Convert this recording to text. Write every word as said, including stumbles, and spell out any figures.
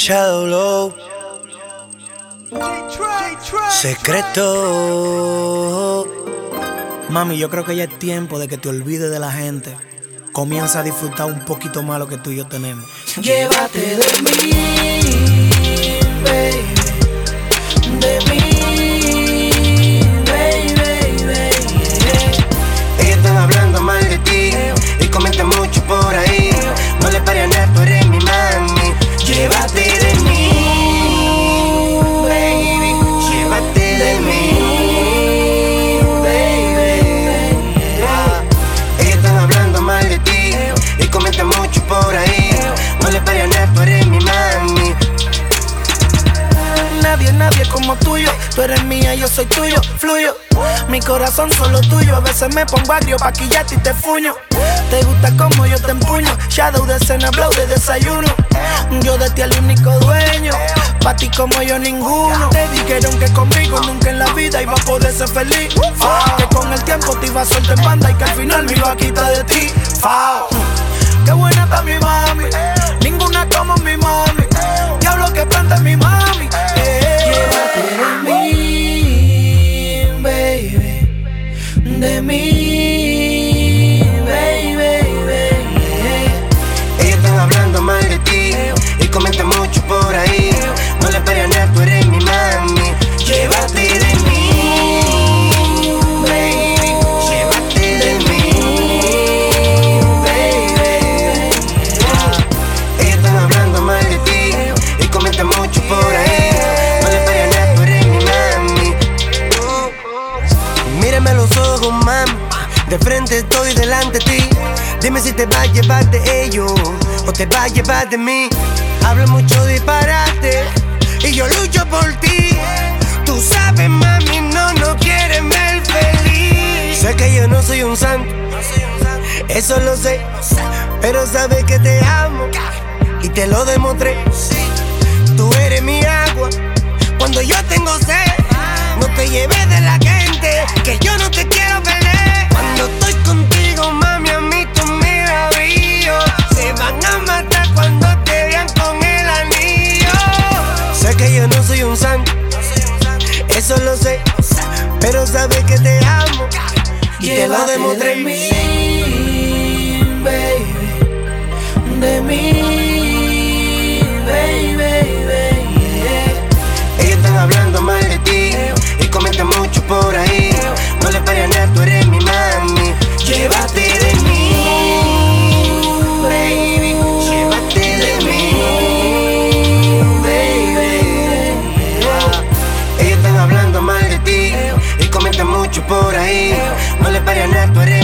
Shadow Low, secreto. Mami, yo creo que ya es tiempo de que te olvides de la gente. Comienza a disfrutar un poquito más lo que tú y yo tenemos. Llévate de mí, baby, de mí, baby, baby. Ella estaba hablando mal de ti y comenta mucho por ahí. No le pares a nada, tú eres mi mami. Llévate de mí, baby, llévate de mí, baby. Ah. Ella estaba hablando mal de ti y comenta mucho por ahí. No le pares a nada, tú eres mi mami. Nadie, nadie como tuyo. Tú eres mía, yo soy tuyo, fluyo. Mi corazón solo tuyo. A veces me pongo agrio pa' quillarte y te fuño. Te gusta como yo te empuño. Shadow de cena, blow de desayuno. Yo de ti el único dueño. Pa' ti como yo ninguno. Te dijeron que conmigo nunca en la vida iba a poder ser feliz. Que con el tiempo te iba a soltar en banda y que al final me iba a quitar de ti. Qué buena está mi mami. Ninguna como mi mami. Diablo que planta mi mami. Llévate de mí, baby, de mí, baby, baby. Ella estaba hablando mal de ti y comenta mucho por ahí. No le pares a nada, tú eres mi mami. Llévate de mí, baby, llévate de mí, baby. Ella estaba hablando mal de ti y comenta mucho por ahí. No le pares a nada, tú eres mi mami. Mírame a los ojos, mami. De frente estoy delante de ti. Dime si te va a llevar de ellos o te va a llevar de mí. Hablo mucho disparate y yo lucho por ti. Tú sabes, mami, no, no quieres ver feliz. Sé que yo no soy un santo, eso lo sé, pero sabes que te amo y te lo demostré. Tú eres mi agua cuando yo tengo sed. No te lleves de la gente, que yo no te quiero perder. Cuando estoy contigo, mami, a mí tú me das brillo. Se van a matar cuando te vean con el anillo. Sé que yo no soy un santo, eso lo sé, pero sabes que te amo y te lo demostré. De mí, baby, de mí, baby, baby. Ella estaba hablando mal de ti y comenta mucho por ahí. No le pares a nada, tú eres mi mami. Llévate de mí, baby, llévate de mí, baby. Ah. Ella estaba hablando mal de ti y comenta mucho por ahí. No le pares a nada, tú eres